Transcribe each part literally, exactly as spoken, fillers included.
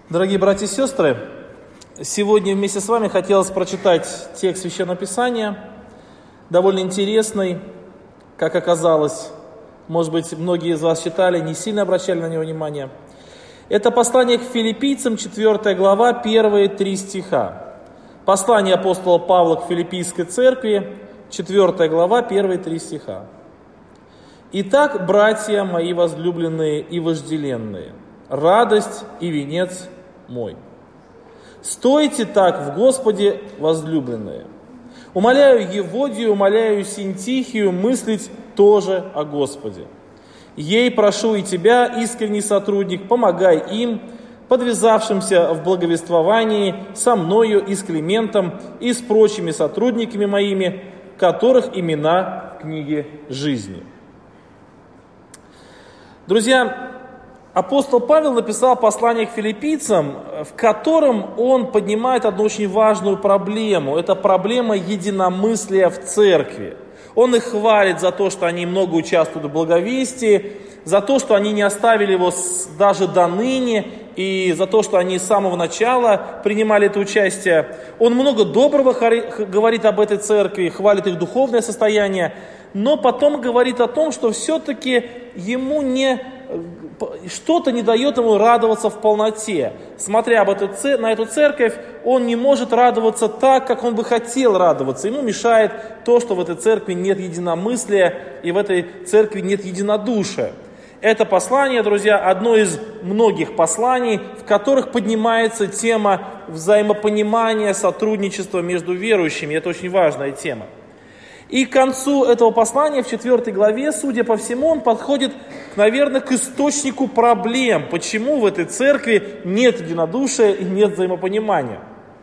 Дорогие братья и сестры, сегодня вместе с вами хотелось прочитать текст Священного Писания, довольно интересный, как оказалось. Может быть, многие из вас читали, не сильно обращали на него внимание. Это послание к филиппийцам, четвёртая глава, первые три стиха. Послание апостола Павла к филиппийской церкви, четвёртая глава, первые три стиха. «Итак, братья мои возлюбленные и вожделенные, радость и венец мой. Стойте так в Господе, возлюбленные. Умоляю Еводию, умоляю Синтихию мыслить тоже о Господе. Ей прошу и тебя, искренний сотрудник, помогай им, подвязавшимся в благовествовании со мною и с Климентом и с прочими сотрудниками моими, которых имена в книге жизни». Друзья, апостол Павел написал послание к филиппийцам, в котором он поднимает одну очень важную проблему. Это проблема единомыслия в церкви. Он их хвалит за то, что они много участвуют в благовестии, за то, что они не оставили его даже до ныне, и за то, что они с самого начала принимали это участие. Он много доброго говорит об этой церкви, хвалит их духовное состояние, но потом говорит о том, что все-таки ему не... что-то не дает ему радоваться в полноте. Смотря об эту, на эту церковь, он не может радоваться так, как он бы хотел радоваться. Ему мешает то, что в этой церкви нет единомыслия и в этой церкви нет единодушия. Это послание, друзья, одно из многих посланий, в которых поднимается тема взаимопонимания, сотрудничества между верующими. Это очень важная тема. И к концу этого послания, в четвёртой главе, судя по всему, он подходит, наверное, к источнику проблем, почему в этой церкви нет единодушия и нет взаимопонимания.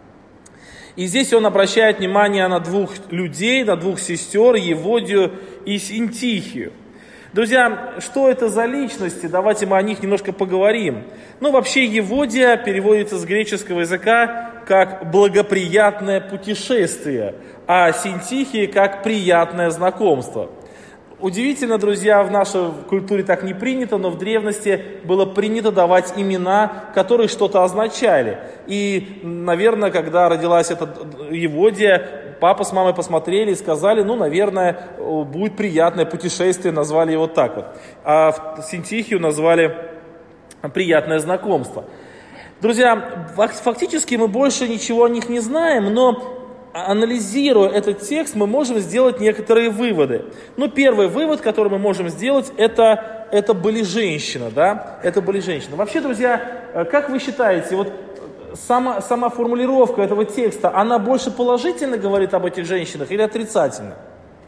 И здесь он обращает внимание на двух людей, на двух сестер, Еводию и Синтихию. Друзья, что это за личности? Давайте мы о них немножко поговорим. Ну, вообще, Еводия переводится с греческого языка как «благоприятное путешествие», а Синтихия как «приятное знакомство». Удивительно, друзья, в нашей культуре так не принято, но в древности было принято давать имена, которые что-то означали. И, наверное, когда родилась эта Еводия, папа с мамой посмотрели и сказали, ну, наверное, будет приятное путешествие, назвали его так вот. А Синтихию назвали «приятное знакомство». Друзья, фактически мы больше ничего о них не знаем, но анализируя этот текст, мы можем сделать некоторые выводы. Ну, первый вывод, который мы можем сделать, это, это были женщины, да, это были женщины. Вообще, друзья, как вы считаете, вот сама, сама формулировка этого текста, она больше положительно говорит об этих женщинах или отрицательно?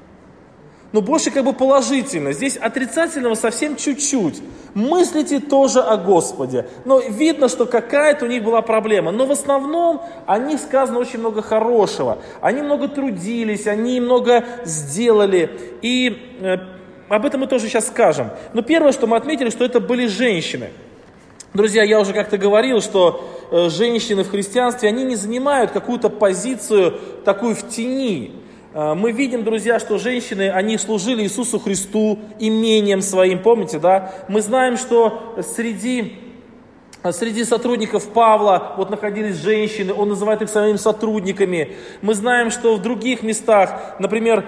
Ну, больше как бы положительно. Здесь отрицательного совсем чуть-чуть. Мыслите тоже о Господе. Но видно, что какая-то у них была проблема. Но в основном о них сказано очень много хорошего. Они много трудились, они много сделали. И э, об этом мы тоже сейчас скажем. Но первое, что мы отметили, что это были женщины. Друзья, я уже как-то говорил, что э, женщины в христианстве, они не занимают какую-то позицию такую в тени. Мы видим, друзья, что женщины, они служили Иисусу Христу имением своим, помните, да? Мы знаем, что среди, среди сотрудников Павла вот находились женщины, он называет их своими сотрудниками. Мы знаем, что в других местах, например,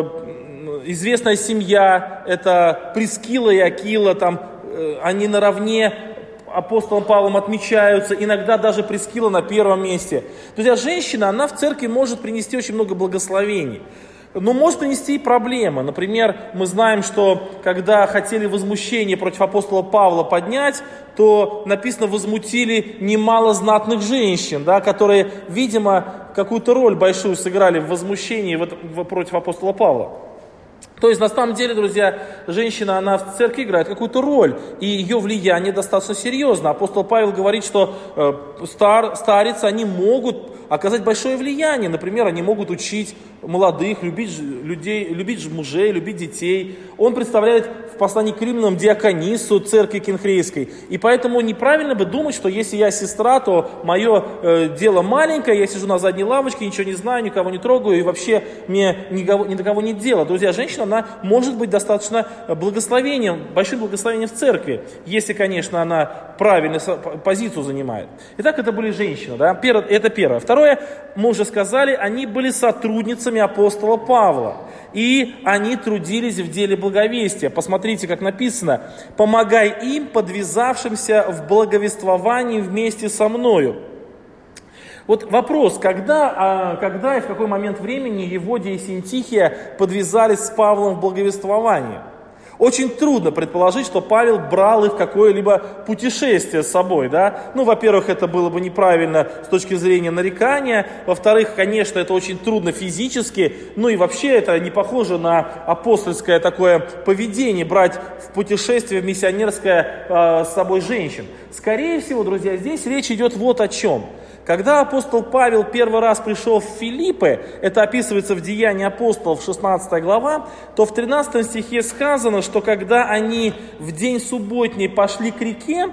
известная семья, это Прискила и Акила, там, они наравне апостолом Павлом отмечаются, иногда даже Прискила на первом месте. Друзья, женщина, она в церкви может принести очень много благословений, но может принести и проблемы. Например, мы знаем, что когда хотели возмущение против апостола Павла поднять, то написано, возмутили немало знатных женщин, да, которые, видимо, какую-то роль большую сыграли в возмущении против апостола Павла. То есть, на самом деле, друзья, женщина, она в церкви играет какую-то роль, и ее влияние достаточно серьезно. Апостол Павел говорит, что э, стар, старицы, они могут оказать большое влияние. Например, они могут учить молодых, любить людей, любить мужей, любить детей. Он представляет в послании к римлянам диаконису церкви Кенхрейской. И поэтому неправильно бы думать, что если я сестра, то мое э, дело маленькое, я сижу на задней лавочке, ничего не знаю, никого не трогаю, и вообще мне никого, ни до кого нет дела. Друзья, женщина, она может быть достаточно благословением, большим благословением в церкви, если, конечно, она правильную позицию занимает. Итак, это были женщины, да? Первое, это первое. Второе, мы уже сказали, они были сотрудницами апостола Павла. И они трудились в деле благовестия. Посмотрите, как написано: «Помогай им, подвязавшимся в благовествовании вместе со мною». Вот вопрос, когда, когда и в какой момент времени Еводия и Синтихия подвязались с Павлом в благовествовании? Очень трудно предположить, что Павел брал их в какое-либо путешествие с собой, да. Ну, во-первых, это было бы неправильно с точки зрения нарекания. Во-вторых, конечно, это очень трудно физически. Ну и вообще это не похоже на апостольское такое поведение, брать в путешествие в миссионерское э, с собой женщин. Скорее всего, друзья, здесь речь идет вот о чем. Когда апостол Павел первый раз пришел в Филиппы, это описывается в Деянии апостолов, шестнадцатая глава, то в тринадцатом стихе сказано, что когда они в день субботний пошли к реке,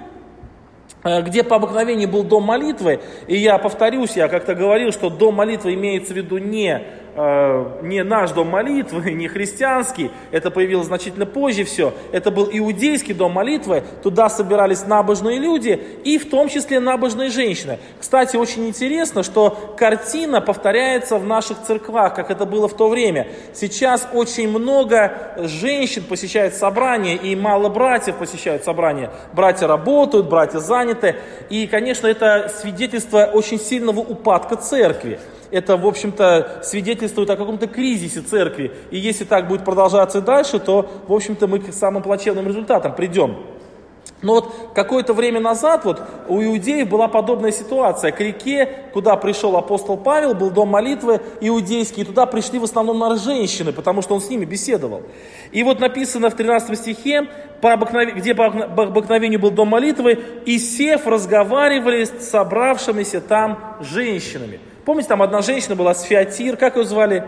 где по обыкновению был дом молитвы, и я повторюсь, я как-то говорил, что дом молитвы имеется в виду не, э, не наш дом молитвы, не христианский, это появилось значительно позже все, это был иудейский дом молитвы, туда собирались набожные люди, и в том числе набожные женщины. Кстати, очень интересно, что картина повторяется в наших церквах, как это было в то время. Сейчас очень много женщин посещают собрания, и мало братьев посещают собрания. Братья работают, братья заняты. И, конечно, это свидетельство очень сильного упадка церкви. Это, в общем-то, свидетельствует о каком-то кризисе церкви. И если так будет продолжаться и дальше, то, в общем-то, мы к самым плачевным результатам придем. Но вот какое-то время назад вот у иудеев была подобная ситуация. К реке, куда пришел апостол Павел, был дом молитвы иудейский, и туда пришли в основном наверное, женщины, потому что он с ними беседовал. И вот написано в тринадцатом стихе, по обыкновению, где по обыкновению был дом молитвы, и сев разговаривали с собравшимися там женщинами. Помните, там одна женщина была с Фиатир, как ее звали?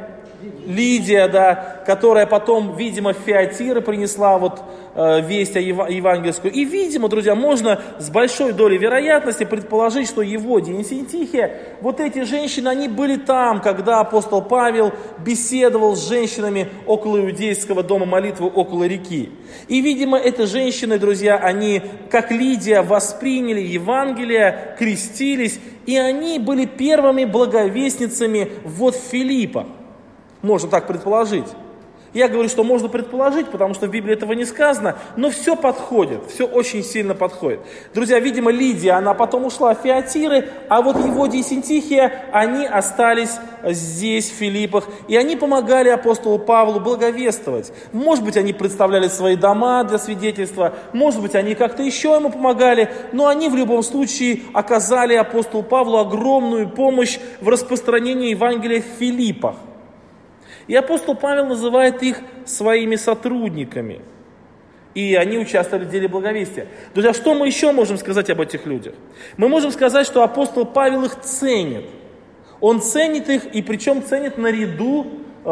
Лидия, да, которая потом, видимо, в Фиатиры принесла вот э, весть о ев- евангельскую. И, видимо, друзья, можно с большой долей вероятности предположить, что Еводия и Синтихия, вот эти женщины, они были там, когда апостол Павел беседовал с женщинами около иудейского дома молитвы, около реки. И, видимо, эти женщины, друзья, они, как Лидия, восприняли Евангелие, крестились, и они были первыми благовестницами вот в Филиппах. Можно так предположить. Я говорю, что можно предположить, потому что в Библии этого не сказано, но все подходит, все очень сильно подходит. Друзья, видимо, Лидия, она потом ушла в Фиатиры, а вот Еводия и Синтихия, они остались здесь, в Филиппах, и они помогали апостолу Павлу благовествовать. Может быть, они представляли свои дома для свидетельства, может быть, они как-то еще ему помогали, но они в любом случае оказали апостолу Павлу огромную помощь в распространении Евангелия в Филиппах. И апостол Павел называет их своими сотрудниками. И они участвовали в деле благовестия. Друзья, что мы еще можем сказать об этих людях? Мы можем сказать, что апостол Павел их ценит. Он ценит их, и причем ценит наряду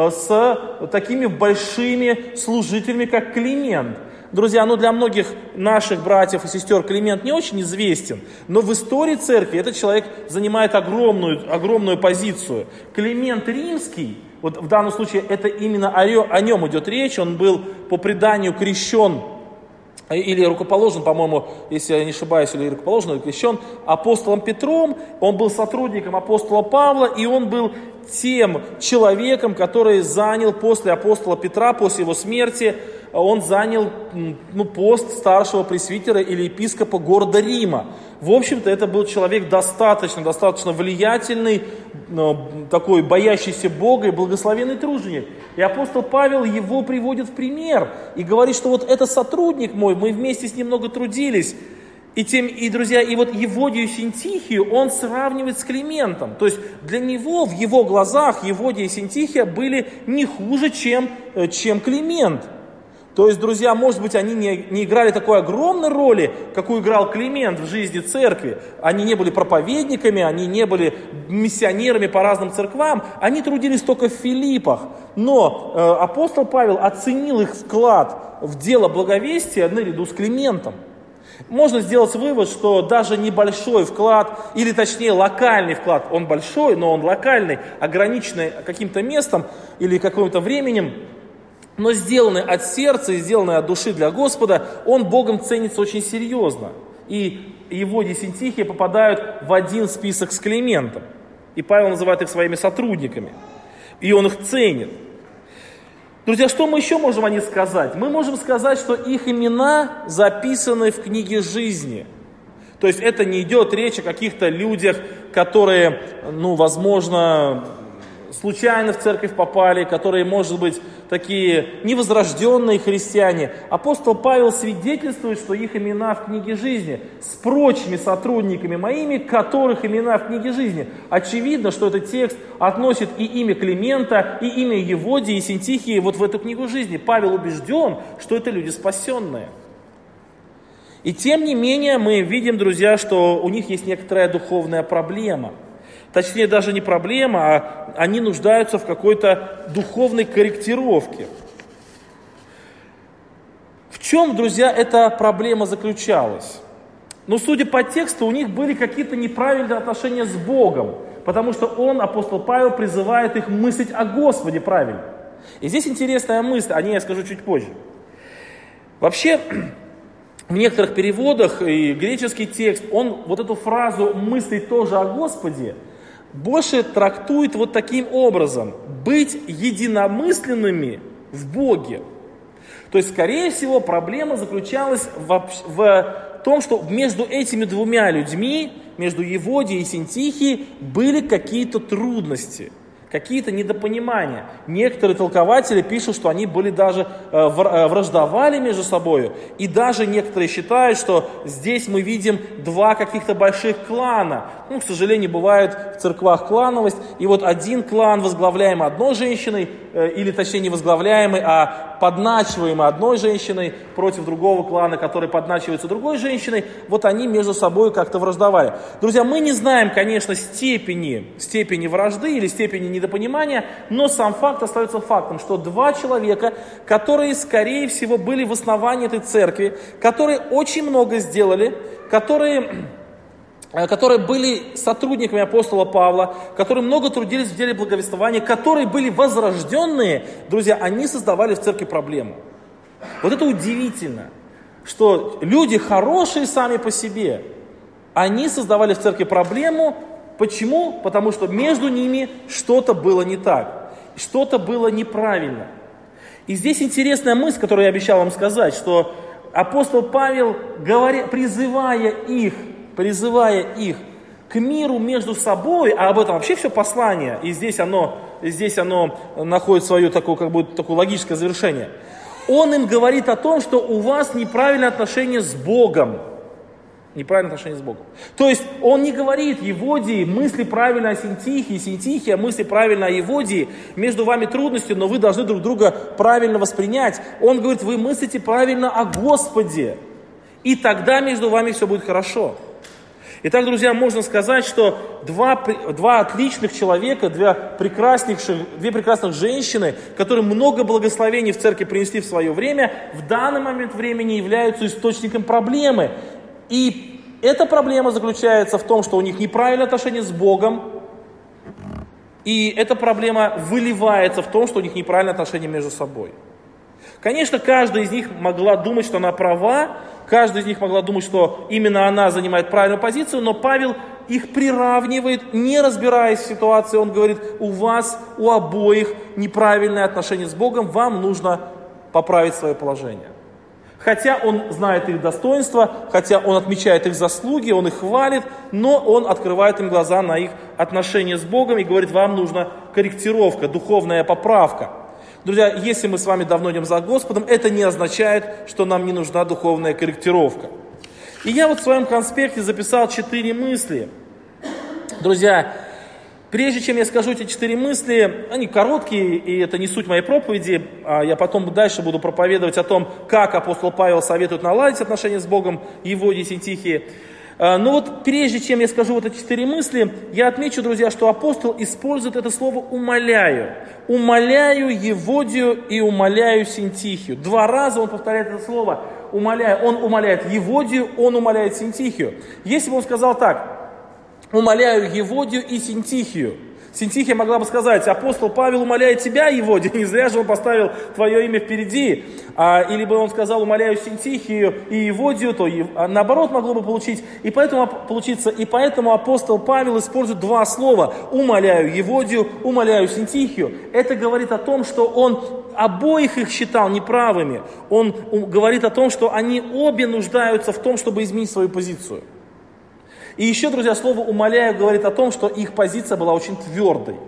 с такими большими служителями, как Климент. Друзья, ну для многих наших братьев и сестер Климент не очень известен, но в истории церкви этот человек занимает огромную, огромную позицию. Климент Римский, вот в данном случае это именно о, о нем идет речь, он был по преданию крещен, или рукоположен, по-моему, если я не ошибаюсь, или рукоположен, или крещен апостолом Петром, он был сотрудником апостола Павла, и он был тем человеком, который занял после апостола Петра, после его смерти, он занял ну, пост старшего пресвитера или епископа города Рима. В общем-то, это был человек достаточно, достаточно влиятельный, такой боящийся Бога и благословенный труженик. И апостол Павел его приводит в пример и говорит, что вот это сотрудник мой, мы вместе с ним много трудились. И, тем, и, друзья, и вот Еводию и Синтихию он сравнивает с Климентом. То есть для него, в его глазах, Еводия и Синтихия были не хуже, чем, чем Климент. То есть, друзья, может быть, они не, не играли такой огромной роли, какую играл Климент в жизни церкви. Они не были проповедниками, они не были миссионерами по разным церквам, они трудились только в Филиппах. Но э, апостол Павел оценил их вклад в дело благовестия наряду с Климентом. Можно сделать вывод, что даже небольшой вклад, или точнее локальный вклад, он большой, но он локальный, ограниченный каким-то местом или каким-то временем, но сделанный от сердца и сделанный от души для Господа, он Богом ценится очень серьезно. И его десятихи попадают в один список с Климентом. И Павел называет их своими сотрудниками. И он их ценит. Друзья, что мы еще можем о них сказать? Мы можем сказать, что их имена записаны в книге жизни. То есть это не идет речь о каких-то людях, которые, ну, возможно, случайно в церковь попали, которые, может быть, такие невозрожденные христиане. Апостол Павел свидетельствует, что их имена в книге жизни с прочими сотрудниками моими, которых имена в книге жизни. Очевидно, что этот текст относит и имя Климента, и имя Еводии, и Синтихии вот в эту книгу жизни. Павел убежден, что это люди спасенные. И тем не менее мы видим, друзья, что у них есть некоторая духовная проблема. Точнее, даже не проблема, а они нуждаются в какой-то духовной корректировке. В чем, друзья, эта проблема заключалась? Ну, судя по тексту, у них были какие-то неправильные отношения с Богом, потому что он, апостол Павел, призывает их мыслить о Господе правильно. И здесь интересная мысль, о ней я скажу чуть позже. Вообще, в некоторых переводах и греческий текст, он вот эту фразу «мыслить тоже о Господе» больше трактует вот таким образом: быть единомысленными в Боге. То есть, скорее всего, проблема заключалась в, в том, что между этими двумя людьми, между Еводией и Синтихией, были какие-то трудности, какие-то недопонимания. Некоторые толкователи пишут, что они были даже э, враждовали между собой. И даже некоторые считают, что здесь мы видим два каких-то больших клана. Ну, к сожалению, бывает в церквах клановость. И вот один клан, возглавляемый одной женщиной, э, или точнее не возглавляемый, а подначиваемый одной женщиной против другого клана, который подначивается другой женщиной, вот они между собой как-то враждовали. Друзья, мы не знаем, конечно, степени, степени вражды или степени недопонимания, но сам факт остается фактом, что два человека, которые, скорее всего, были в основании этой церкви, которые очень много сделали, которые, которые были сотрудниками апостола Павла, которые много трудились в деле благовествования, которые были возрожденные, друзья, они создавали в церкви проблему. Вот это удивительно, что люди хорошие сами по себе, они создавали в церкви проблему. Почему? Потому что между ними что-то было не так, что-то было неправильно. И здесь интересная мысль, которую я обещал вам сказать, что апостол Павел, говоря, призывая их, призывая их к миру между собой, а об этом вообще все послание, и здесь оно, здесь оно находит свое такое, как бы, такое логическое завершение, он им говорит о том, что у вас неправильное отношение с Богом. Неправильное отношение с Богом. То есть он не говорит Еводии, мысли правильно о Синтихии, Синтихия, мысли правильно о Еводии, между вами трудности, но вы должны друг друга правильно воспринять. Он говорит, вы мыслите правильно о Господе, и тогда между вами все будет хорошо. Итак, друзья, можно сказать, что два, два отличных человека, две прекрасных, две прекрасных женщины, которые много благословений в церкви принесли в свое время, в данный момент времени являются источником проблемы. И эта проблема заключается в том, что у них неправильное отношение с Богом, и эта проблема выливается в том, что у них неправильное отношение между собой. Конечно, каждая из них могла думать, что она права, каждая из них могла думать, что именно она занимает правильную позицию, но Павел их приравнивает, не разбираясь в ситуации. Он говорит, у вас, у обоих неправильное отношение с Богом, вам нужно поправить свое положение. Хотя он знает их достоинства, хотя он отмечает их заслуги, он их хвалит, но он открывает им глаза на их отношения с Богом и говорит, вам нужна корректировка, духовная поправка. Друзья, если мы с вами давно идем за Господом, это не означает, что нам не нужна духовная корректировка. И я вот в своем конспекте записал четыре мысли. Друзья, Прежде чем я скажу эти четыре мысли, они короткие, и это не суть моей проповеди, а я потом дальше буду проповедовать о том, как апостол Павел советует наладить отношения с Богом, Еводии и Синтихии. Но вот прежде чем я скажу вот эти четыре мысли, я отмечу, друзья, что апостол использует это слово «умоляю». «Умоляю Еводию и умоляю Синтихию». Два раза он повторяет это слово «умоляю». Он умоляет Еводию, он умоляет Синтихию. Если бы он сказал так: «умоляю Еводию и Синтихию». Синтихия могла бы сказать: апостол Павел умоляет тебя, Еводия, не зря же он поставил твое имя впереди. А, или бы он сказал: умоляю Синтихию и Еводию, то и, а, наоборот могло бы получить. И поэтому, получиться, и поэтому апостол Павел использует два слова: умоляю Еводию, умоляю Синтихию. Это говорит о том, что он обоих их считал неправыми. Он говорит о том, что они обе нуждаются в том, чтобы изменить свою позицию. И еще, друзья, слово «умоляю» говорит о том, что их позиция была очень твердой.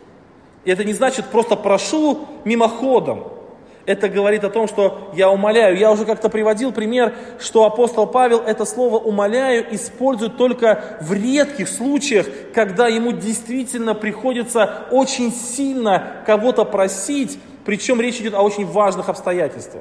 И это не значит просто прошу мимоходом. Это говорит о том, что я умоляю. Я уже как-то приводил пример, что апостол Павел это слово «умоляю» использует только в редких случаях, когда ему действительно приходится очень сильно кого-то просить, причем речь идет о очень важных обстоятельствах.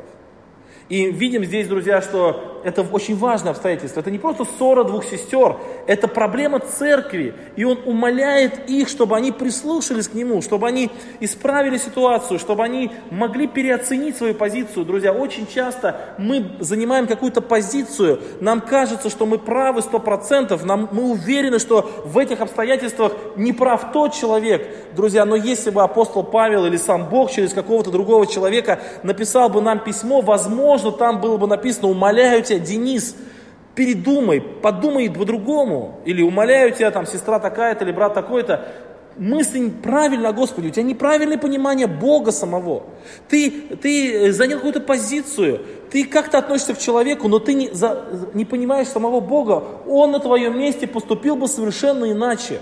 И видим здесь, друзья, что это очень важное обстоятельство. Это не просто ссора двух сестер, это проблема церкви. И он умоляет их, чтобы они прислушались к нему, чтобы они исправили ситуацию, чтобы они могли переоценить свою позицию. Друзья, очень часто мы занимаем какую-то позицию, нам кажется, что мы правы сто процентов, нам, мы уверены, что в этих обстоятельствах не прав тот человек. Друзья, но если бы апостол Павел или сам Бог через какого-то другого человека написал бы нам письмо, возможно, там было бы написано: умоляю тебя, Денис, передумай, подумай по-другому. Или умоляю тебя, там, сестра такая-то или брат такой-то. Мысли правильно о Господе, у тебя неправильное понимание Бога самого. Ты, ты занял какую-то позицию, ты как-то относишься к человеку, но ты не, за, не понимаешь самого Бога. Он на твоем месте поступил бы совершенно иначе.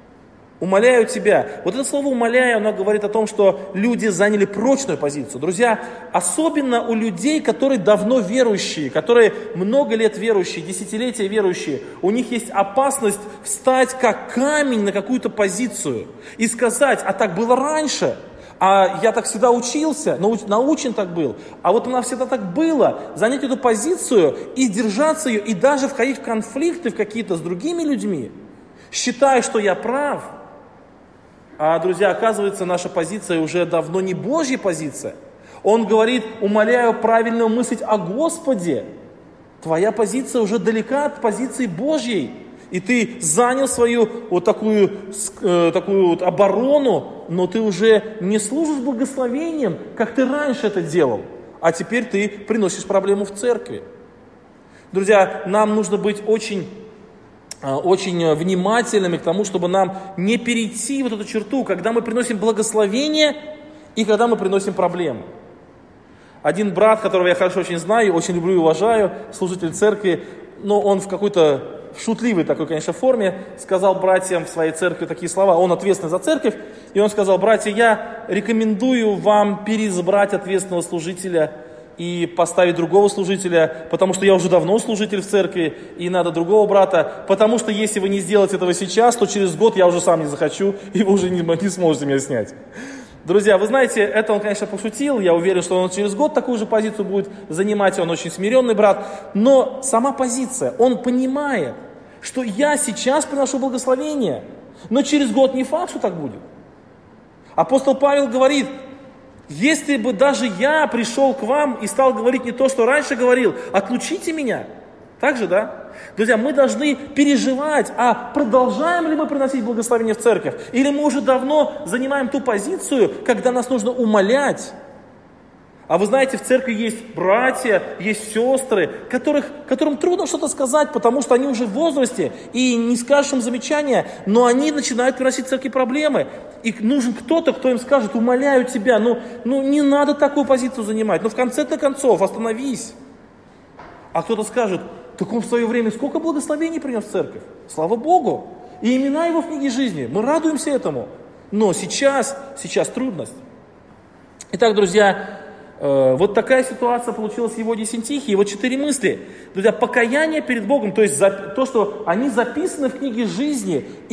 Умоляю тебя. Вот это слово «умоляю», оно говорит о том, что люди заняли прочную позицию. Друзья, особенно у людей, которые давно верующие, которые много лет верующие, десятилетия верующие, у них есть опасность встать как камень на какую-то позицию и сказать: а так было раньше, а я так всегда учился, научен так был, а вот у нас всегда так было. Занять эту позицию и держаться ее, и даже входить в конфликты в какие-то с другими людьми, считая, что я прав. А, друзья, оказывается, наша позиция уже давно не Божья позиция. Он говорит: умоляю правильно мыслить о Господе. Твоя позиция уже далека от позиции Божьей. И ты занял свою вот такую, э, такую вот оборону, но ты уже не служишь благословением, как ты раньше это делал. А теперь ты приносишь проблему в церкви. Друзья, нам нужно быть очень... очень внимательными к тому, чтобы нам не перейти вот эту черту, когда мы приносим благословение и когда мы приносим проблемы. Один брат, которого я хорошо очень знаю, очень люблю и уважаю, служитель церкви, но он в какой-то шутливой такой, конечно, форме сказал братьям в своей церкви такие слова. Он ответственный за церковь, и он сказал: братья, я рекомендую вам переизбрать ответственного служителя и поставить другого служителя, потому что я уже давно служитель в церкви, и надо другого брата, потому что если вы не сделаете этого сейчас, то через год я уже сам не захочу, и вы уже не, не сможете меня снять. Друзья, вы знаете, это он, конечно, пошутил, я уверен, что он через год такую же позицию будет занимать, он очень смиренный брат, но сама позиция, он понимает, что я сейчас приношу благословение, но через год не факт, что так будет. Апостол Павел говорит: если бы даже я пришел к вам и стал говорить не то, что раньше говорил, отлучите меня. Так же, да? Друзья, мы должны переживать, а продолжаем ли мы приносить благословение в церковь? Или мы уже давно занимаем ту позицию, когда нас нужно умолять? А вы знаете, в церкви есть братья, есть сестры, которых, которым трудно что-то сказать, потому что они уже в возрасте, и не скажешь им замечания, но они начинают приносить в церкви проблемы. И нужен кто-то, кто им скажет: умоляю тебя, ну, ну не надо такую позицию занимать, ну в конце-то концов остановись. А кто-то скажет: так он в свое время сколько благословений принес в церковь, слава Богу, и имена его в книге жизни, мы радуемся этому, но сейчас, сейчас трудность. Итак, друзья, вот такая ситуация получилась в Еводии и Синтихии. Вот четыре мысли. Друзья, покаяние перед Богом, то есть то, что они записаны в книге жизни, их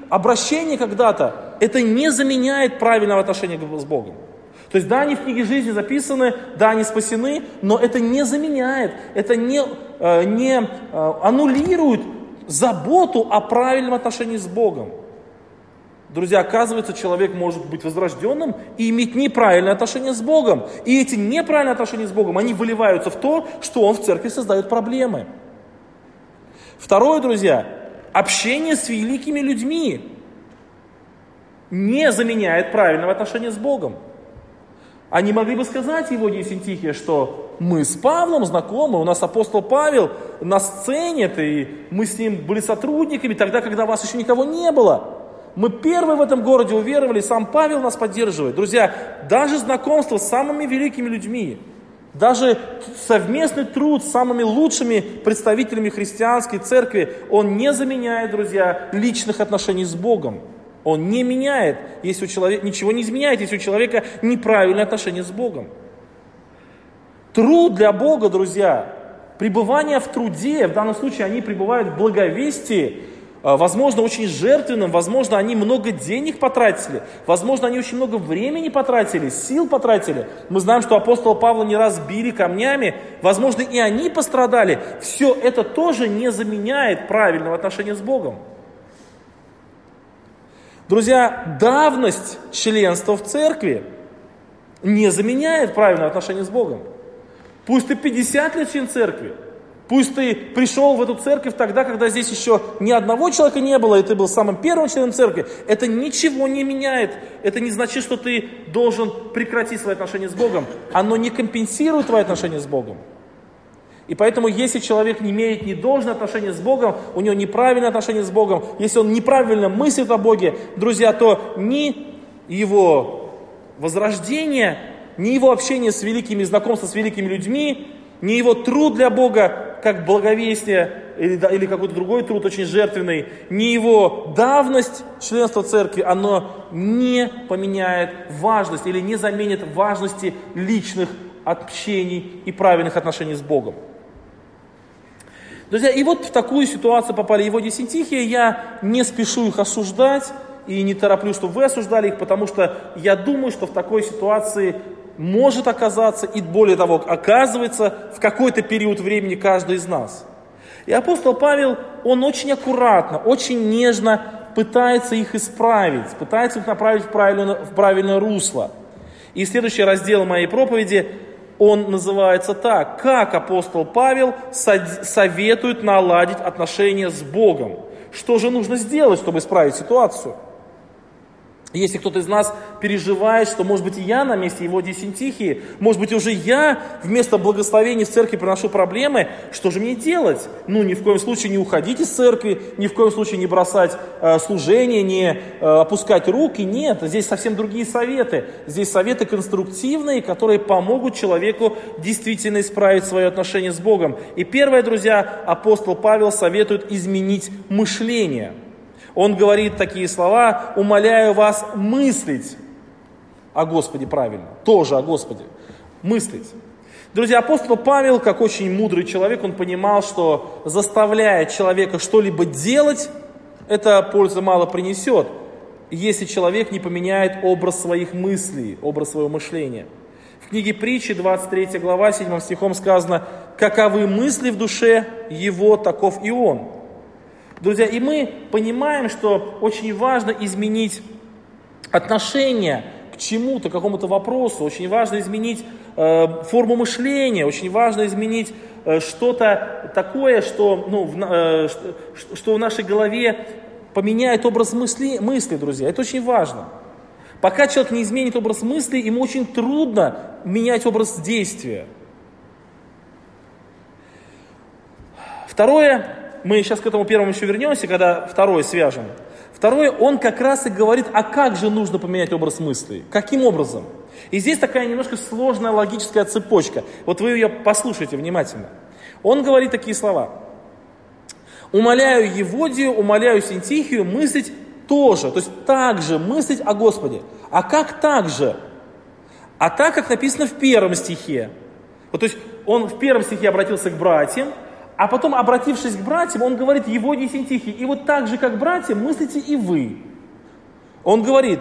обращение когда-то, это не заменяет правильного отношения с Богом. То есть, да, они в книге жизни записаны, да, они спасены, но это не заменяет, это не, э, не э, аннулирует заботу о правильном отношении с Богом. Друзья, оказывается, человек может быть возрожденным и иметь неправильное отношение с Богом. И эти неправильные отношения с Богом, они выливаются в то, что он в церкви создает проблемы. Второе, друзья, общение с великими людьми не заменяет правильного отношения с Богом. Они могли бы сказать Еводии и Синтихе, что мы с Павлом знакомы, у нас апостол Павел нас ценит, и мы с ним были сотрудниками тогда, когда вас еще никого не было. Мы первые в этом городе уверовали, сам Павел нас поддерживает. Друзья, даже знакомство с самыми великими людьми, даже совместный труд с самыми лучшими представителями христианской церкви, он не заменяет, друзья, личных отношений с Богом. Он не меняет, если у человека, ничего не изменяет, если у человека неправильное отношение с Богом. Труд для Бога, друзья, пребывание в труде, в данном случае они пребывают в благовестии, возможно, очень жертвенным, возможно, они много денег потратили, возможно, они очень много времени потратили, сил потратили. Мы знаем, что апостола Павла не раз били камнями, возможно, и они пострадали. Все это тоже не заменяет правильного отношения с Богом. Друзья, давность членства в церкви не заменяет правильного отношения с Богом. Пусть ты пятьдесят лет член церкви, пусть ты пришел в эту церковь тогда, когда здесь еще ни одного человека не было, и ты был самым первым членом церкви, это ничего не меняет. Это не значит, что ты должен прекратить свои отношения с Богом. Оно не компенсирует твои отношения с Богом. И поэтому, если человек не имеет недолжное отношение с Богом, у него неправильное отношение с Богом, если он неправильно мыслит о Боге, друзья, то ни его возрождение, ни его общение с великими, знакомство с великими людьми, ни его труд для Бога, как благовестие или, или какой-то другой труд очень жертвенный, ни его давность членства церкви, оно не поменяет важность или не заменит важности личных общений и правильных отношений с Богом. Друзья, и вот в такую ситуацию попали Еводия и Синтихия. Я не спешу их осуждать и не тороплю, чтобы вы осуждали их, потому что я думаю, что в такой ситуации может оказаться, и более того, оказывается в какой-то период времени каждый из нас. И апостол Павел, он очень аккуратно, очень нежно пытается их исправить, пытается их направить в правильное, в правильное русло. И следующий раздел моей проповеди, он называется так: «Как апостол Павел советует наладить отношения с Богом». Что же нужно сделать, чтобы исправить ситуацию? Если кто-то из нас переживает, что, может быть, и я на месте Еводии и Синтихии, может быть, уже я вместо благословений в церкви приношу проблемы, что же мне делать? Ну, ни в коем случае не уходить из церкви, ни в коем случае не бросать э, служение, не э, опускать руки. Нет, здесь совсем другие советы. Здесь советы конструктивные, которые помогут человеку действительно исправить свое отношение с Богом. И первое, друзья, апостол Павел советует изменить мышление. Он говорит такие слова: «Умоляю вас мыслить о Господе правильно». Тоже о Господе. Мыслить. Друзья, апостол Павел, как очень мудрый человек, он понимал, что заставляя человека что-либо делать, это пользы мало принесет, если человек не поменяет образ своих мыслей, образ своего мышления. В книге Притчи, двадцать третья глава, седьмым стихом сказано: «Каковы мысли в душе его, таков и он». Друзья, и мы понимаем, что очень важно изменить отношение к чему-то, к какому-то вопросу, очень важно изменить э, форму мышления, очень важно изменить э, что-то такое, что, ну, в, э, что, что в нашей голове поменяет образ мысли, мысли, друзья. Это очень важно. Пока человек не изменит образ мысли, ему очень трудно менять образ действия. Второе. Мы сейчас к этому первому еще вернемся, когда второе свяжем. Второе, он как раз и говорит, а как же нужно поменять образ мыслей? Каким образом? И здесь такая немножко сложная логическая цепочка. Вот вы ее послушайте внимательно. Он говорит такие слова: «Умоляю Еводию, умоляю Синтихию мыслить тоже». То есть также мыслить о Господе. А как так же? А так, как написано в первом стихе. Вот, то есть он в первом стихе обратился к братьям, А потом, обратившись к братьям, он говорит Еводии и Синтихии: и вот так же, как братья, мыслите и вы. Он говорит: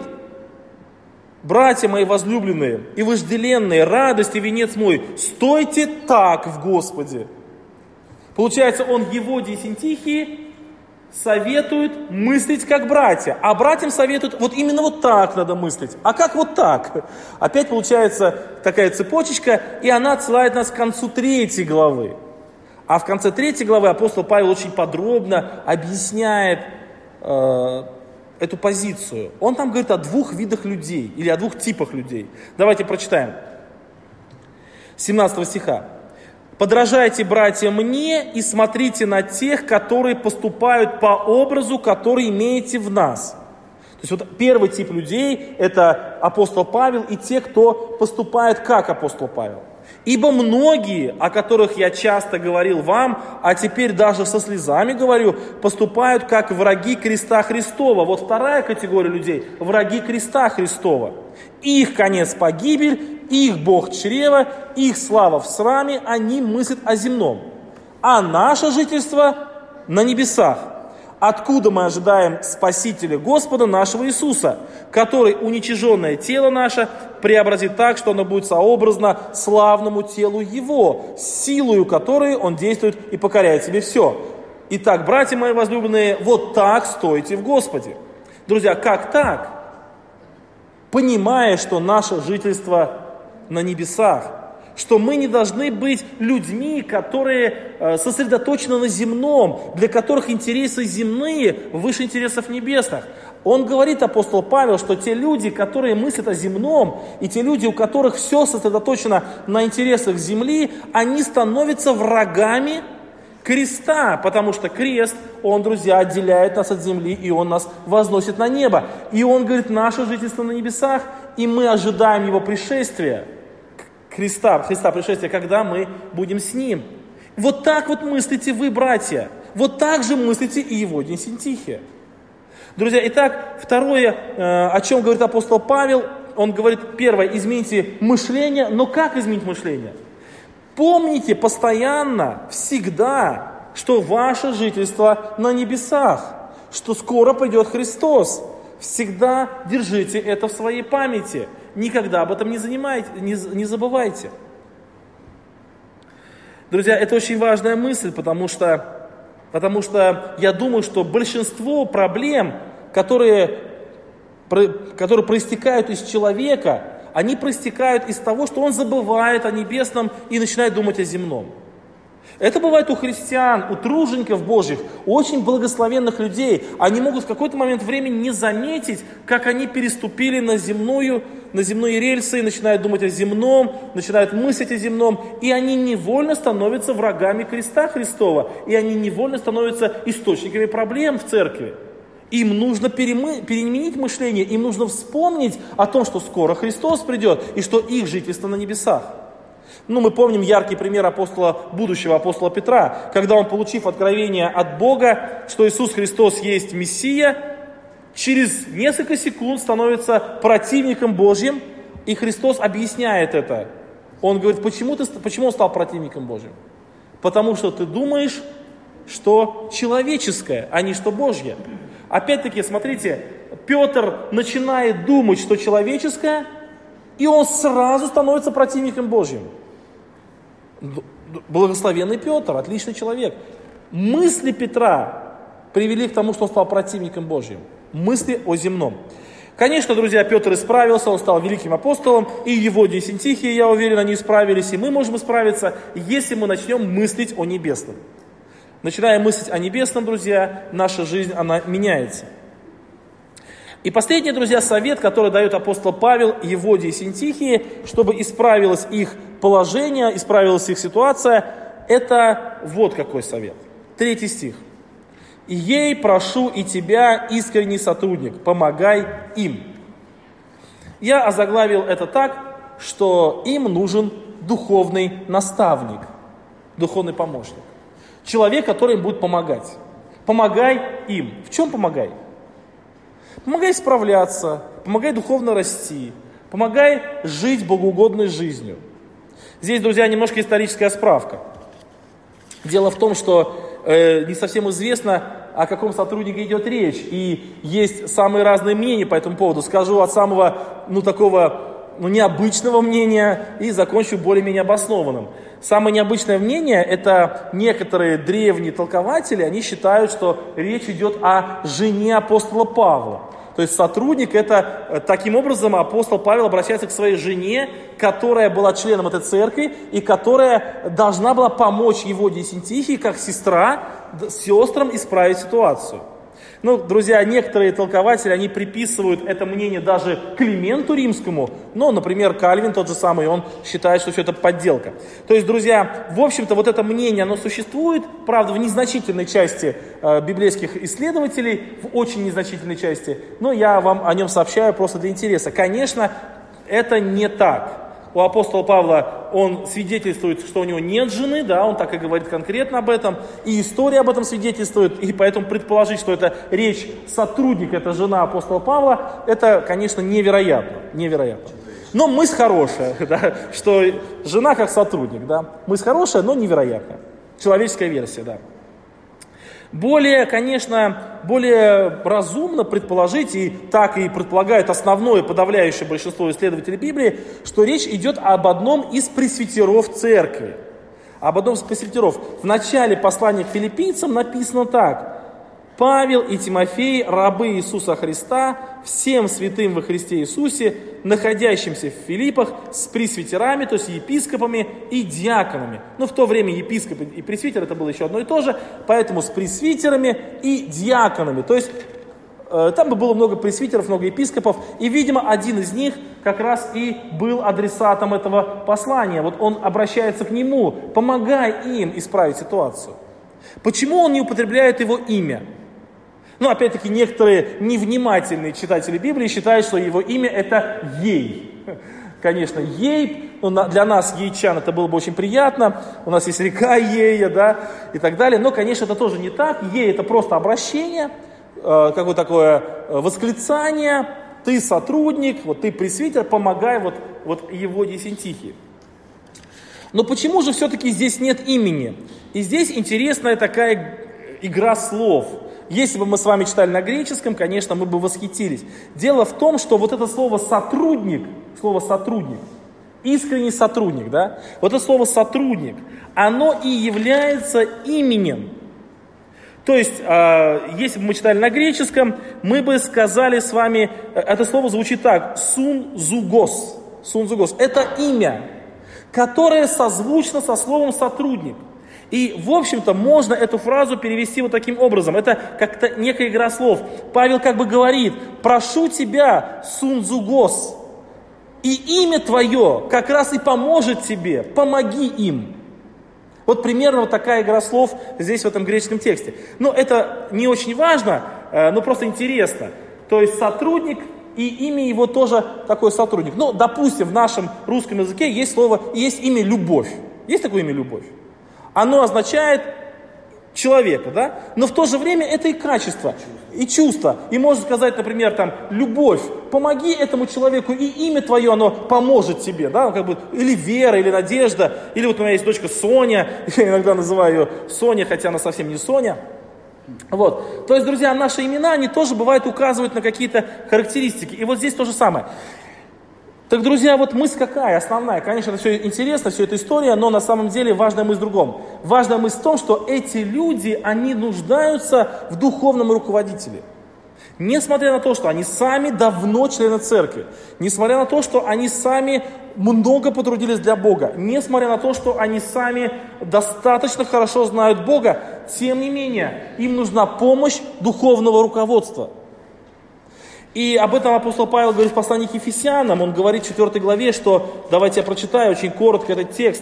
братья мои возлюбленные и вожделенные, радость и венец мой, стойте так в Господе. Получается, он Еводии и Синтихии советует мыслить как братья, а братьям советует вот именно вот так надо мыслить. А как вот так? Опять получается такая цепочечка, и она отсылает нас к концу третьей главы. А в конце третьей главы апостол Павел очень подробно объясняет э, эту позицию. Он там говорит о двух видах людей, или о двух типах людей. Давайте прочитаем. семнадцатого стиха. «Подражайте, братья, мне и смотрите на тех, которые поступают по образу, который имеете в нас». То есть вот первый тип людей – это апостол Павел и те, кто поступает как апостол Павел. «Ибо многие, о которых я часто говорил вам, а теперь даже со слезами говорю, поступают как враги креста Христова». Вот вторая категория людей – враги креста Христова. Их конец погибель, их Бог чрева, их слава в сраме, они мыслят о земном. А наше жительство на небесах, откуда мы ожидаем Спасителя Господа нашего Иисуса, который уничиженное тело наше преобразит так, что оно будет сообразно славному телу Его, силою которой Он действует и покоряет себе все. Итак, братья мои возлюбленные, вот так стойте в Господе. Друзья, как так? Понимая, что наше жительство на небесах, что мы не должны быть людьми, которые сосредоточены на земном, для которых интересы земные выше интересов небесных. Он говорит, апостол Павел, что те люди, которые мыслят о земном, и те люди, у которых все сосредоточено на интересах земли, они становятся врагами креста, потому что крест, он, друзья, отделяет нас от земли, и он нас возносит на небо. И он говорит, наше жительство на небесах, и мы ожидаем его пришествия, Христа, Христа пришествия, когда мы будем с ним. Вот так вот мыслите вы, братья. Вот так же мыслите и Еводия и Синтихия. Друзья, итак, второе, о чем говорит апостол Павел, он говорит, первое, измените мышление, но как изменить мышление? Помните постоянно, всегда, что ваше жительство на небесах, что скоро придет Христос. Всегда держите это в своей памяти. Никогда об этом не, занимайте, не, не забывайте. Друзья, это очень важная мысль, потому что, потому что я думаю, что большинство проблем, которые, которые проистекают из человека, они проистекают из того, что он забывает о небесном и начинает думать о земном. Это бывает у христиан, у тружеников Божьих, у очень благословенных людей. Они могут в какой-то момент времени не заметить, как они переступили на земную, на земные рельсы, начинают думать о земном, начинают мыслить о земном, и они невольно становятся врагами креста Христова, и они невольно становятся источниками проблем в церкви. Им нужно перемы, переменить мышление, им нужно вспомнить о том, что скоро Христос придет, и что их жительство на небесах. Ну, мы помним яркий пример апостола, будущего апостола Петра, когда он, получив откровение от Бога, что Иисус Христос есть Мессия, через несколько секунд становится противником Божьим, и Христос объясняет это. Он говорит, почему, ты, почему он стал противником Божьим? Потому что ты думаешь, что человеческое, а не что Божье. Опять-таки, смотрите, Петр начинает думать, что человеческое, и он сразу становится противником Божьим. Благословенный Петр, отличный человек. Мысли Петра привели к тому, что он стал противником Божьим. Мысли о земном. Конечно, друзья, Петр исправился, он стал великим апостолом, и Еводия и Синтихия, я уверен, они исправились, и мы можем исправиться, если мы начнем мыслить о небесном. Начиная мыслить о небесном, друзья, наша жизнь, она меняется. И последний, друзья, совет, который дает апостол Павел Еводии и Синтихии, чтобы исправилось их положение, исправилась их ситуация, это вот какой совет. Третий стих. «И ей прошу и тебя, искренний сотрудник, помогай им». Я озаглавил это так, что им нужен духовный наставник, духовный помощник. Человек, который им будет помогать. Помогай им. В чем помогай? Помогай справляться, помогай духовно расти, помогай жить богоугодной жизнью. Здесь, друзья, немножко историческая справка. Дело в том, что э, не совсем известно, о каком сотруднике идет речь. И есть самые разные мнения по этому поводу. Скажу от самого, ну, такого, ну, необычного мнения и закончу более-менее обоснованным. Самое необычное мнение, это некоторые древние толкователи, они считают, что речь идет о жене апостола Павла. То есть сотрудник, это таким образом апостол Павел обращается к своей жене, которая была членом этой церкви и которая должна была помочь Еводии и Синтихии, как сестра, сестрам исправить ситуацию. Ну, друзья, некоторые толкователи, они приписывают это мнение даже Клименту Римскому, но, например, Кальвин тот же самый, он считает, что все это подделка. То есть, друзья, в общем-то, вот это мнение, оно существует, правда, в незначительной части э, библейских исследователей, в очень незначительной части, но я вам о нем сообщаю просто для интереса. Конечно, это не так. У апостола Павла он свидетельствует, что у него нет жены, да, он так и говорит конкретно об этом, и история об этом свидетельствует, и поэтому предположить, что это речь сотрудника, это жена апостола Павла, это, конечно, невероятно, невероятно. Но мысль хорошая, да, что жена как сотрудник, да, мысль хорошая, но невероятная, человеческая версия, да. Более, конечно, более разумно предположить, и так и предполагает основное подавляющее большинство исследователей Библии, что речь идет об одном из пресвитеров церкви. Об одном из пресвитеров. В начале послания к филиппийцам написано так. Павел и Тимофей, рабы Иисуса Христа, всем святым во Христе Иисусе, находящимся в Филиппах, с пресвитерами, то есть епископами и диаконами. Ну, в то время епископ и пресвитер это было еще одно и то же, поэтому с пресвитерами и диаконами. То есть э, там бы было много пресвитеров, много епископов, и, видимо, один из них как раз и был адресатом этого послания. Вот он обращается к нему, помогай им исправить ситуацию. Почему он не употребляет его имя? Ну, опять-таки, некоторые невнимательные читатели Библии считают, что его имя это Ей. Конечно, Ей, ну, для нас, ейчан, это было бы очень приятно, у нас есть река Ея, да, и так далее, но, конечно, это тоже не так. Ей это просто обращение, э, какое такое восклицание, ты сотрудник, вот ты пресвитер, помогай вот, вот Еводии и Синтихии. Но почему же все-таки здесь нет имени? И здесь интересная такая игра слов. Если бы мы с вами читали на греческом, конечно, мы бы восхитились. Дело в том, что вот это слово «сотрудник», слово «сотрудник», искренний сотрудник, да, вот это слово «сотрудник», оно и является именем. То есть, э, если бы мы читали на греческом, мы бы сказали с вами, это слово звучит так, «сунзугос», «сунзугос», это имя, которое созвучно со словом «сотрудник». И, в общем-то, можно эту фразу перевести вот таким образом. Это как-то некая игра слов. Павел как бы говорит, прошу тебя, сунзугос, и имя твое как раз и поможет тебе, помоги им. Вот примерно вот такая игра слов здесь в этом греческом тексте. Но это не очень важно, но просто интересно. То есть сотрудник, и имя его тоже такой сотрудник. Ну, допустим, в нашем русском языке есть слово, есть имя «любовь». Есть такое имя «любовь»? Оно означает человека, да? Но в то же время это и качество, и чувство. И можно сказать, например, там, любовь, помоги этому человеку, и имя твое, оно поможет тебе, да? Как бы, или Вера, или Надежда, или вот у меня есть дочка Соня, я иногда называю ее Соня, хотя она совсем не Соня. Вот. То есть, друзья, наши имена, они тоже бывают указывают на какие-то характеристики. И вот здесь то же самое. Так, друзья, вот мысль какая основная? Конечно, это все интересно, все это история, но на самом деле важная мысль в другом. Важная мысль в том, что эти люди, они нуждаются в духовном руководителе. Несмотря на то, что они сами давно члены церкви, несмотря на то, что они сами много потрудились для Бога, несмотря на то, что они сами достаточно хорошо знают Бога, тем не менее, им нужна помощь духовного руководства. И об этом апостол Павел говорит в послании к Ефесянам. Он говорит в четвёртой главе, что, давайте я прочитаю очень коротко этот текст.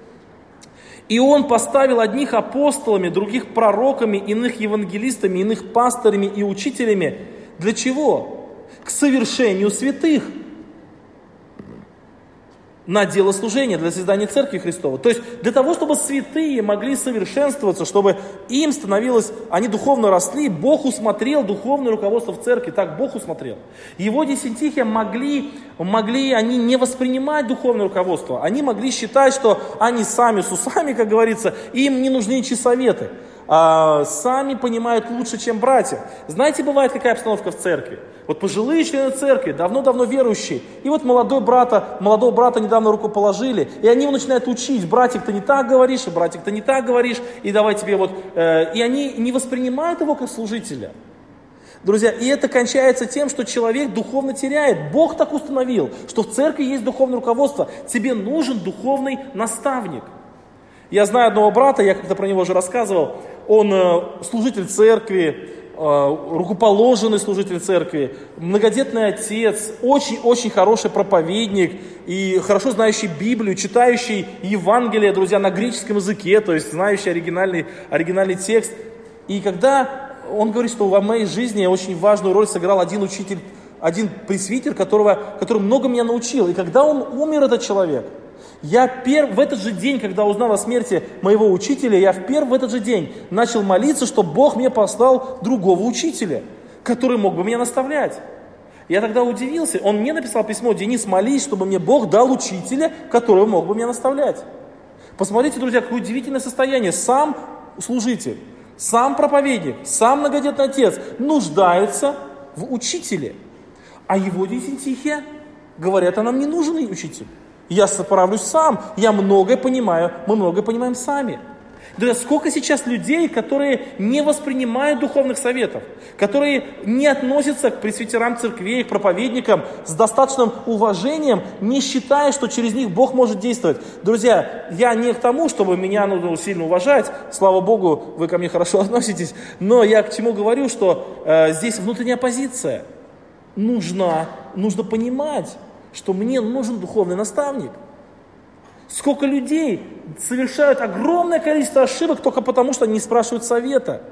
«И он поставил одних апостолами, других пророками, иных евангелистами, иных пастырями и учителями. Для чего? К совершению святых». на дело служения, для создания Церкви Христовой. То есть для того, чтобы святые могли совершенствоваться, чтобы им становилось, они духовно росли, Бог усмотрел духовное руководство в Церкви, так Бог усмотрел. Еводия и Синтихия могли, могли они не воспринимать духовное руководство, они могли считать, что они сами с усами, как говорится, им не нужны ничьи советы. А, сами понимают лучше, чем братья. Знаете, бывает какая обстановка в церкви? Вот пожилые члены церкви, давно-давно верующие, и вот молодой брата, молодого брата недавно руку положили, и они его начинают учить: братик, ты не так говоришь, и братик, ты не так говоришь, и давай тебе вот... Э, и они не воспринимают его как служителя. Друзья, и это кончается тем, что человек духовно теряет. Бог так установил, что в церкви есть духовное руководство. Тебе нужен духовный наставник. Я знаю одного брата, я как-то про него уже рассказывал, он э, служитель церкви, э, рукоположенный служитель церкви, многодетный отец, очень-очень хороший проповедник и хорошо знающий Библию, читающий Евангелие, друзья, на греческом языке, то есть знающий оригинальный, оригинальный текст. И когда он говорит, что в моей жизни очень важную роль сыграл один учитель, один пресвитер, которого, который много меня научил. И когда он умер, этот человек, я пер... в этот же день, когда узнал о смерти моего учителя, я в, пер... в этот же день начал молиться, чтобы Бог мне послал другого учителя, который мог бы меня наставлять. Я тогда удивился. Он мне написал письмо: Денис, молись, чтобы мне Бог дал учителя, который мог бы меня наставлять. Посмотрите, друзья, какое удивительное состояние. Сам служитель, сам проповедник, сам многодетный отец нуждаются в учителе. А Еводия и Синтихия говорят: а нам не нужен учитель. Я справлюсь сам, я многое понимаю, мы многое понимаем сами. Друзья, сколько сейчас людей, которые не воспринимают духовных советов, которые не относятся к пресвитерам церквей, к проповедникам с достаточным уважением, не считая, что через них Бог может действовать. Друзья, я не к тому, чтобы меня нужно сильно уважать, слава Богу, вы ко мне хорошо относитесь, но я к чему говорю, что э, здесь внутренняя позиция. Нужна, нужно понимать, что мне нужен духовный наставник. Сколько людей совершают огромное количество ошибок только потому, что они не спрашивают совета.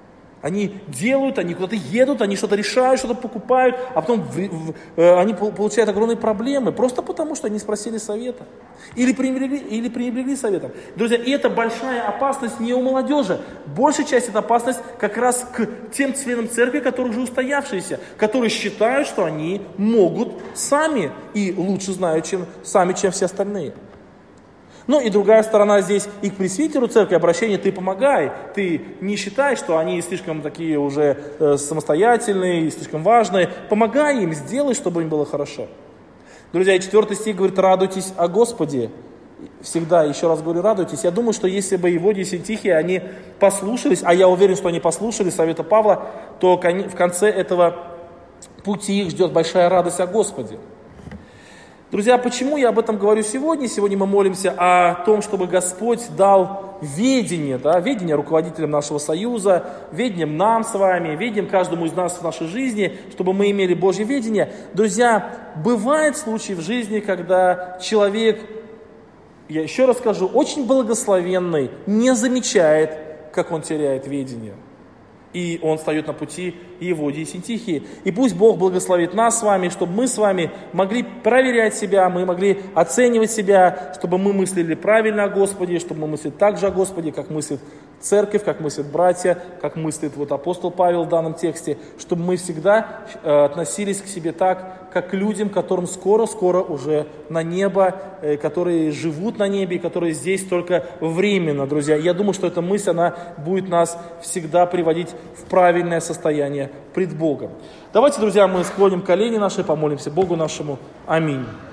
Они делают, они куда-то едут, они что-то решают, что-то покупают, а потом в, в, э, они получают огромные проблемы, просто потому, что они спросили совета. Или пренебрегли, или пренебрегли советом. Друзья, и это большая опасность не у молодежи. Большая часть это опасность как раз к тем членам церкви, которые уже устоявшиеся, которые считают, что они могут сами и лучше знают чем, сами, чем все остальные. Ну и другая сторона здесь, и к пресвитеру церкви обращение: ты помогай, ты не считай, что они слишком такие уже э, самостоятельные, слишком важные, помогай им, сделай, чтобы им было хорошо. Друзья, и четвертый стих говорит: радуйтесь о Господе. Всегда, еще раз говорю, радуйтесь. Я думаю, что если бы Еводия и Синтихия, они послушались, а я уверен, что они послушали совета Павла, то в конце этого пути их ждет большая радость о Господе. Друзья, почему я об этом говорю сегодня? Сегодня мы молимся о том, чтобы Господь дал ведение, да, ведение руководителям нашего союза, ведением нам с вами, ведением каждому из нас в нашей жизни, чтобы мы имели Божье ведение. Друзья, бывают случаи в жизни, когда человек, я еще раз скажу, очень благословенный, не замечает, как он теряет ведение. И он встает на пути Еводии и Синтихии. И пусть Бог благословит нас с вами, чтобы мы с вами могли проверять себя, мы могли оценивать себя, чтобы мы мыслили правильно о Господе, чтобы мы мыслили так же о Господе, как мыслит церковь, как мыслят братья, как мыслит вот апостол Павел в данном тексте, чтобы мы всегда э, относились к себе так, как к людям, которым скоро-скоро уже на небо, э, которые живут на небе, которые здесь только временно, друзья. Я думаю, что эта мысль, она будет нас всегда приводить в правильное состояние пред Богом. Давайте, друзья, мы склоним колени наши, помолимся Богу нашему. Аминь.